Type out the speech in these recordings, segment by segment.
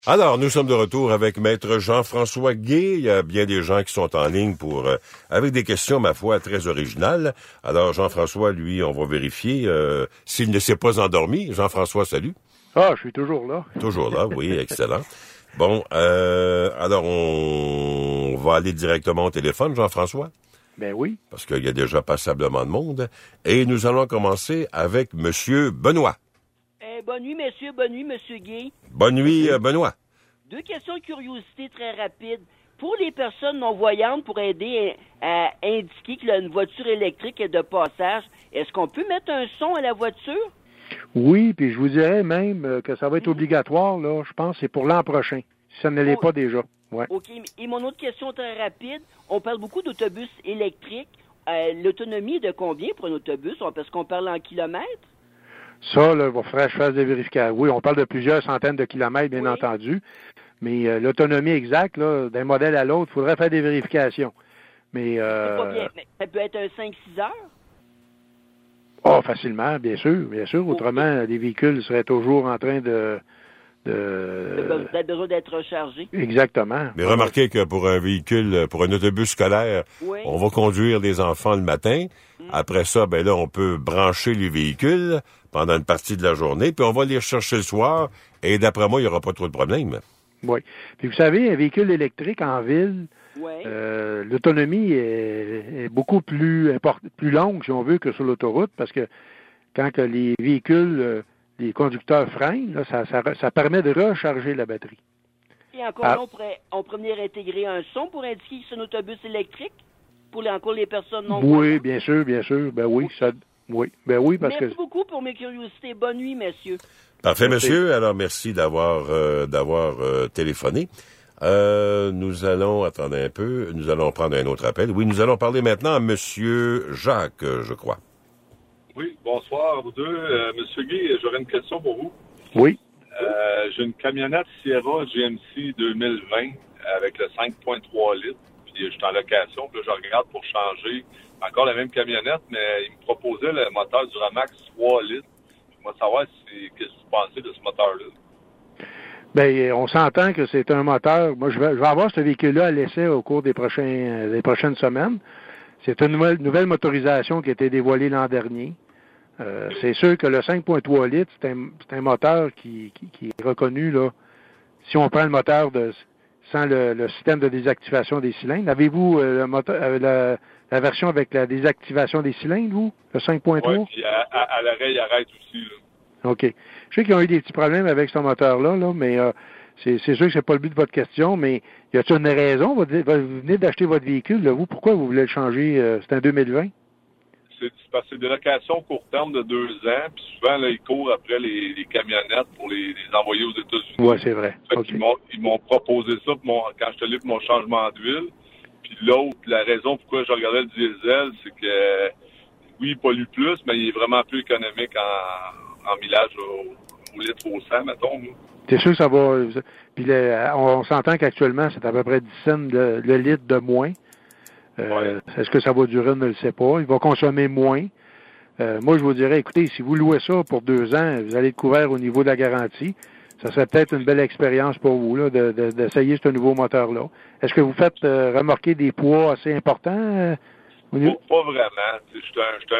Alors, nous sommes de retour avec Maître Jean-François Guay. Il y a bien des gens qui sont en ligne pour avec des questions, ma foi, très originales. Alors, Jean-François, lui, on va vérifier s'il ne s'est pas endormi. Jean-François, salut. Ah, je suis toujours là. Toujours là, oui, excellent. Bon, alors on va aller directement au téléphone, Jean-François. Ben oui. Parce qu'il y a déjà passablement de monde. Et nous allons commencer avec Monsieur Benoît. Bonne nuit, messieurs. Bonne nuit, Monsieur Guay. Bonne nuit, Benoît. Deux questions de curiosité très rapides. Pour les personnes non-voyantes, pour aider à indiquer que une voiture électrique est de passage, est-ce qu'on peut mettre un son à la voiture? Oui, puis je vous dirais même que ça va être obligatoire, là, je pense, c'est pour l'an prochain, si ça ne l'est pas déjà. Ouais. OK. Et mon autre question très rapide, on parle beaucoup d'autobus électriques. L'autonomie est de combien pour un autobus? Parce qu'on parle en kilomètres? Ça, là, il faudrait que je fasse des vérifications. Oui, on parle de plusieurs centaines de kilomètres, bien entendu. Mais l'autonomie exacte, là, d'un modèle à l'autre, il faudrait faire des vérifications. Mais, c'est pas bien. Mais ça peut être un 5-6 heures? Oh, facilement, bien sûr, bien sûr. Autrement, les véhicules seraient toujours en train d'être besoin d'être rechargés. Exactement. Mais remarquez que pour un véhicule, pour un autobus scolaire, on va conduire les enfants le matin. Après ça, ben là, on peut brancher les véhicules pendant une partie de la journée, puis on va les rechercher le soir, et d'après moi, il n'y aura pas trop de problèmes. Oui. Puis vous savez, un véhicule électrique en ville, l'autonomie est beaucoup plus longue, si on veut, que sur l'autoroute, parce que quand que les véhicules, les conducteurs freinent, là, ça permet de recharger la batterie. Et encore là, on pourrait venir intégrer un son pour indiquer que c'est un autobus électrique pour encore les personnes non voyantes? Oui, bien sûr. Ben oui, parce Merci beaucoup pour mes curiosités. Bonne nuit, messieurs. Parfait, monsieur. Alors, merci d'avoir téléphoné. Nous allons attendre un peu. Nous allons prendre un autre appel. Oui, nous allons parler maintenant à monsieur Jacques, je crois. Oui, bonsoir à vous deux. Monsieur Guy, j'aurais une question pour vous. Oui. J'ai une camionnette Sierra GMC 2020 avec le 5.3 litres. Puis je suis en location. Puis là, je regarde pour changer encore la même camionnette, mais il me proposait le moteur Duramax 3 litres. Je voudrais savoir qu'est-ce que vous pensez de ce moteur-là. Bien, on s'entend que c'est un moteur. Moi, je vais avoir ce véhicule-là à l'essai au cours des prochaines semaines. C'est une nouvelle motorisation qui a été dévoilée l'an dernier. C'est sûr que le 5.3 litres, c'est un moteur qui est reconnu, là. Si on prend le moteur sans le système de désactivation des cylindres. Avez-vous la version avec la désactivation des cylindres, vous? Le 5.3? Oui, puis à l'arrêt, il arrête aussi, là. OK. Je sais qu'ils ont eu des petits problèmes avec ce moteur-là, là, mais c'est sûr que c'est pas le but de votre question, mais y a-t-il une raison? Vous venez d'acheter votre véhicule, là, vous, pourquoi vous voulez le changer? C'est en 2020? C'est parce que c'est des locations court terme de 2 ans, puis souvent, là, ils courent après les camionnettes pour les envoyer aux États-Unis. Oui, c'est vrai. Okay. Ils m'ont proposé ça quand je te lis pour mon changement d'huile. Puis l'autre, la raison pourquoi je regardais le diesel, c'est que, oui, il pollue plus, mais il est vraiment plus économique en millage au litre au 100, mettons. C'est sûr que ça va... Puis on s'entend qu'actuellement, c'est à peu près 10 cents le litre de moins. Est-ce que ça va durer? On ne le sait pas. Il va consommer moins. Moi, je vous dirais, écoutez, si vous louez ça pour 2 ans, vous allez être couvert au niveau de la garantie. Ça serait peut-être une belle expérience pour vous là, d'essayer ce nouveau moteur-là. Est-ce que vous faites remorquer des poids assez importants? Pas vraiment. Je suis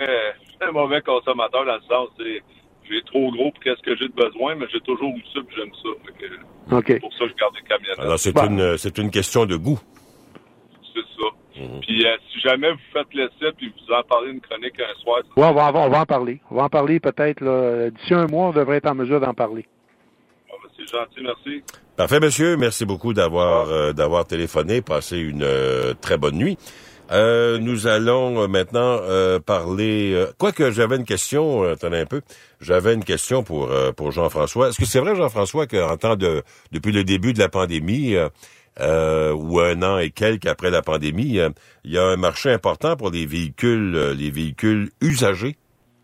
un mauvais consommateur dans le sens j'ai trop gros pour qu'est-ce que j'ai de besoin, mais j'ai toujours eu ça et j'aime ça. Okay. Pour ça, je garde des camionnettes. Alors, c'est une question de goût. C'est ça. Puis si jamais vous faites l'essai puis vous en parlez une chronique un soir... Oui, on va en parler. On va en parler peut-être là, d'ici un mois, on devrait être en mesure d'en parler. C'est gentil, merci. Parfait, monsieur. Merci beaucoup d'avoir téléphoné. Passez une très bonne nuit. Nous allons maintenant parler... Quoique j'avais une question, attendez un peu. J'avais une question pour Jean-François. Est-ce que c'est vrai, Jean-François, depuis le début de la pandémie, ou 1 an et quelques après la pandémie, il y a un marché important pour les véhicules usagés?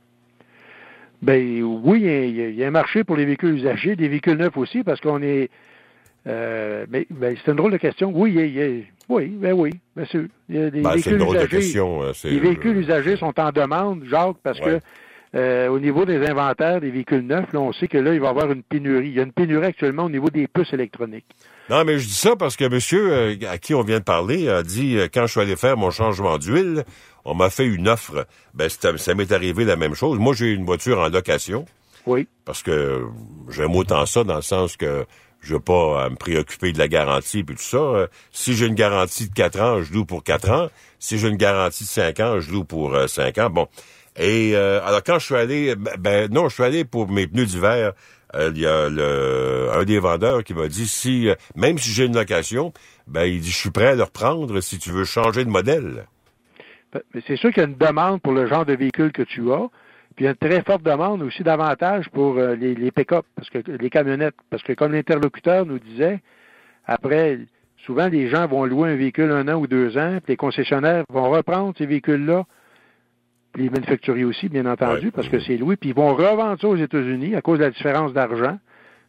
Ben oui, il y a un marché pour les véhicules usagés, des véhicules neufs aussi, parce qu'on est... mais c'est une drôle de question. Oui, bien sûr. Il y a des véhicules usagés. Les véhicules usagés sont en demande, Jacques, parce que au niveau des inventaires des véhicules neufs, là, on sait que là, il va y avoir une pénurie. Il y a une pénurie actuellement au niveau des puces électroniques. Non, mais je dis ça parce que monsieur à qui on vient de parler a dit quand je suis allé faire mon changement d'huile, on m'a fait une offre. Ben ça m'est arrivé la même chose. Moi, j'ai une voiture en location. Oui. Parce que j'aime autant ça dans le sens que je veux pas me préoccuper de la garantie puis tout ça. Si j'ai une garantie de 4 ans, je loue pour 4 ans. Si j'ai une garantie de 5 ans, je loue pour 5 ans. Bon. Et alors quand je suis allé je suis allé pour mes pneus d'hiver. Il y a un des vendeurs qui m'a dit même si j'ai une location, il dit je suis prêt à le reprendre si tu veux changer de modèle. Mais c'est sûr qu'il y a une demande pour le genre de véhicule que tu as, puis il y a une très forte demande aussi davantage pour les pick-up, parce que les camionnettes, parce que comme l'interlocuteur nous disait, après souvent les gens vont louer un véhicule 1 an ou 2 ans, puis les concessionnaires vont reprendre ces véhicules-là. Les manufacturiers aussi, bien entendu, parce que c'est loué, puis ils vont revendre ça aux États-Unis à cause de la différence d'argent.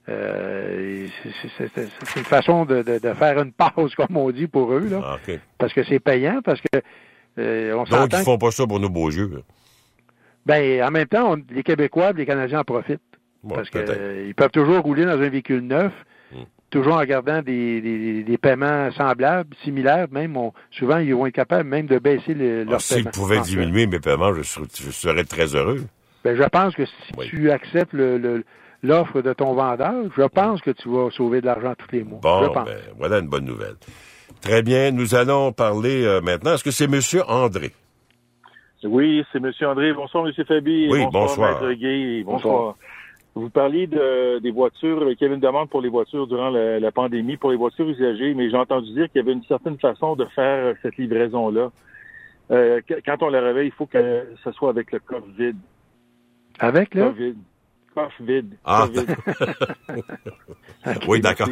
C'est une façon de faire une pause, comme on dit, pour eux, là. Okay. Parce que c'est payant, parce que on s'entend. Donc, ils font pas ça pour nos beaux yeux. En même temps, les Québécois et les Canadiens en profitent. Ouais, parce qu'ils peuvent toujours rouler dans un véhicule neuf, toujours en gardant des paiements semblables, similaires, même. Souvent, ils vont être capables même de baisser leurs paiements. S'ils pouvaient diminuer mes paiements, je serais très heureux. Je pense que si tu acceptes l'offre de ton vendeur, je pense que tu vas sauver de l'argent tous les mois. Bon, voilà une bonne nouvelle. Très bien, nous allons parler maintenant. Est-ce que c'est M. André? Oui, c'est M. André. Bonsoir, M. Fabi. Oui, bonsoir. Maître Guy. Bonsoir. Vous parliez des voitures, qu'il y avait une demande pour les voitures durant la pandémie, pour les voitures usagées, mais j'ai entendu dire qu'il y avait une certaine façon de faire cette livraison-là. Quand on la réveille, il faut que ce soit avec le coffre vide. Avec le? Coffre vide. Coffre vide. Ah, okay, oui, d'accord.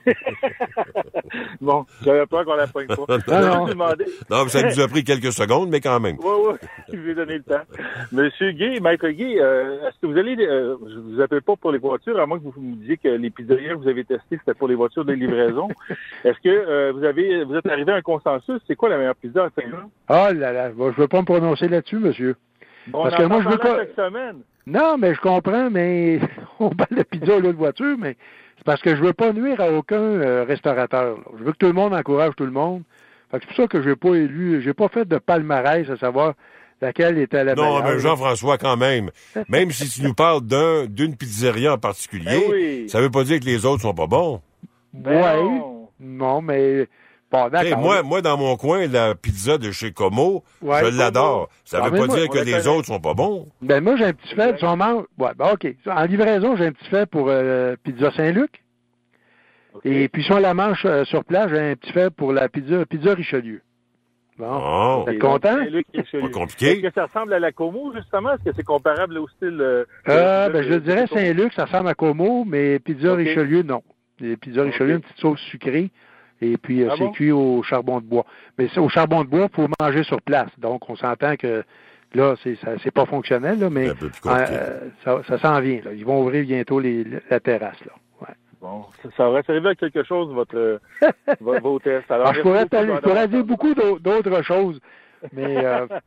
Bon, j'avais peur qu'on la pogne pas. Non, ça nous a pris quelques secondes, mais quand même. Oui, je vais donner le temps. Monsieur Guy, Maître Guy, est-ce que vous allez, je vous appelle pas pour les voitures, à moins que vous me disiez que les pizzerias que vous avez testées, c'était pour les voitures de livraison. Est-ce que vous êtes arrivé à un consensus? C'est quoi la meilleure pizza à Saint-Jean? Ah là là, je veux pas me prononcer là-dessus, monsieur. Bon, parce que moi, je veux pas. Cette semaine. Non, mais je comprends, mais on parle de pizza là, de voiture, mais c'est parce que je veux pas nuire à aucun restaurateur. Là. Je veux que tout le monde encourage tout le monde. Fait que c'est pour ça que j'ai pas fait de palmarès à savoir laquelle était la meilleure. Non, mais Jean-François, quand même. Même si tu nous parles d'une pizzeria en particulier, ça veut pas dire que les autres sont pas bons. Oui. Non, mais bon, d'accord. Moi, dans mon coin, la pizza de chez Como, je l'adore. Ça veut pas dire que les autres sont pas bons. Moi, j'ai un petit fait, si on mange... OK. En livraison, j'ai un petit fait pour pizza Saint-Luc. Okay. Et puis, si on la mange sur place, j'ai un petit fait pour la pizza Richelieu. Bon. Vous êtes content? Pas compliqué. Est-ce que ça ressemble à la Como, justement? Est-ce que c'est comparable au style... je dirais Saint-Luc, ça ressemble à Como, mais pizza Richelieu, non. Les pizzas Richelieu, une petite sauce sucrée. Et puis, c'est cuit au charbon de bois. Mais au charbon de bois, il faut manger sur place. Donc, on s'entend que là, c'est pas fonctionnel, là, mais ça s'en vient. Là. Ils vont ouvrir bientôt la terrasse. Là. Ouais. Bon, ça aurait servi à quelque chose, vos tests. Alors, je pourrais dire beaucoup d'autres choses, mais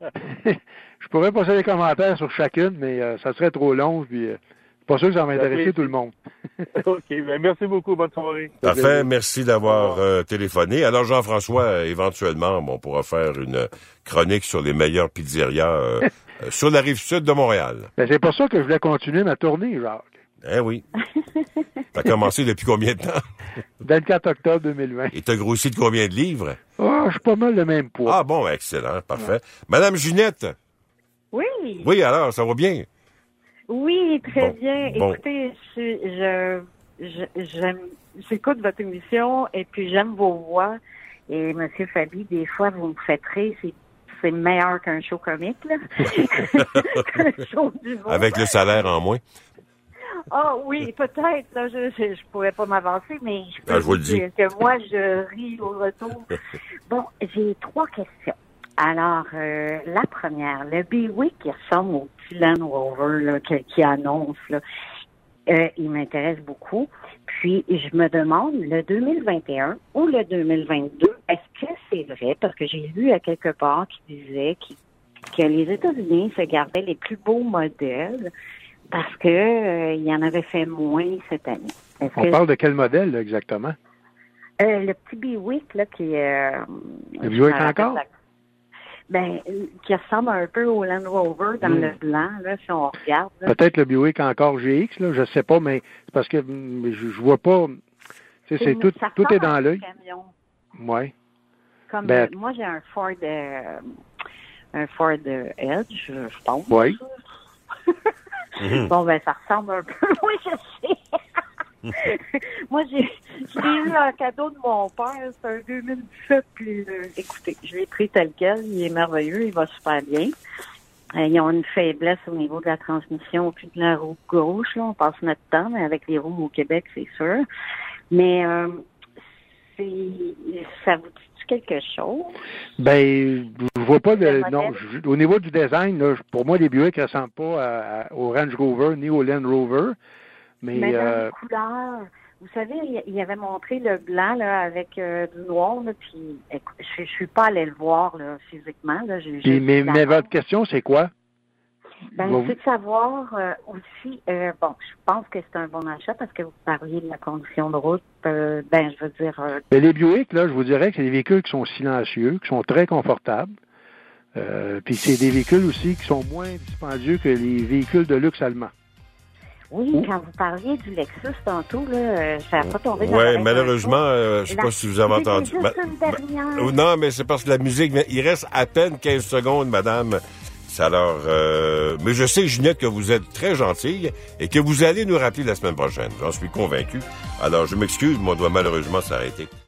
je pourrais passer des commentaires sur chacune, mais ça serait trop long. Puis, pas sûr que ça va intéresser tout le monde. OK. Merci beaucoup. Bonne soirée. Parfait. Merci d'avoir téléphoné. Alors, Jean-François, éventuellement, on pourra faire une chronique sur les meilleures pizzerias sur la Rive-Sud de Montréal. C'est pour ça que je voulais continuer ma tournée, Jacques. Eh oui. T'as commencé depuis combien de temps? 24 octobre 2020. Et t'as grossi de combien de livres? Je suis pas mal le même poids. Ah bon, excellent. Parfait. Ouais. Madame Ginette. Oui. Oui, alors, ça va bien? Oui, très bien. Écoutez, j'écoute votre émission et puis j'aime vos voix. Et M. Fabi, des fois, vous me faites rire. C'est meilleur qu'un show comique, là. Un show d'humour. Avec le salaire en moins. Ah oui, peut-être. Là, je pourrais pas m'avancer, mais je peux vous dire que moi, je ris au retour. Bon, j'ai 3 questions. Alors, la première, le Buick qui ressemble au petit Land Rover là, qui annonce, là, il m'intéresse beaucoup. Puis, je me demande, le 2021 ou le 2022, est-ce que c'est vrai? Parce que j'ai lu à quelque part qui disait que les États-Unis se gardaient les plus beaux modèles parce que il y en avait fait moins cette année. On parle de quel modèle, là, exactement? Le petit Buick, là, qui est... le Buick encore? Qui ressemble un peu au Land Rover dans le blanc, là, si on regarde. Là. Peut-être le Buick encore GX, là, je sais pas, mais c'est parce que je vois pas... Tu sais, tout est dans l'œil. Oui. Comme moi, j'ai un Ford Edge, je pense. Oui. Bon, ça ressemble un peu. Oui, je sais. Moi, j'ai eu un cadeau de mon père, c'est un 2017, puis écoutez, je l'ai pris tel quel, il est merveilleux, il va super bien. Ils ont une faiblesse au niveau de la transmission, puis de la roue gauche, là, on passe notre temps, mais avec les roues au Québec, c'est sûr. Mais ça vous dit quelque chose? Je vois pas au niveau du design, là, pour moi, les Buick ne ressemblent pas au Range Rover ni au Land Rover. Mais dans les couleurs, vous savez, il avait montré le blanc là, avec du noir, là, puis je suis pas allée le voir là, physiquement. Là, mais votre question, c'est quoi? C'est de savoir aussi, je pense que c'est un bon achat parce que vous parliez de la condition de route, je veux dire... Mais les Buick, là, je vous dirais que c'est des véhicules qui sont silencieux, qui sont très confortables, puis c'est des véhicules aussi qui sont moins dispendieux que les véhicules de luxe allemands. Oui, quand vous parliez du Lexus tantôt, là, ça n'a pas tombé dans Oui, malheureusement, je ne sais pas si vous avez entendu. Non, mais c'est parce que la musique, il reste à peine 15 secondes, madame. Alors, mais je sais, Ginette, que vous êtes très gentille et que vous allez nous rappeler la semaine prochaine. J'en suis convaincu. Alors, je m'excuse, mais on doit malheureusement s'arrêter.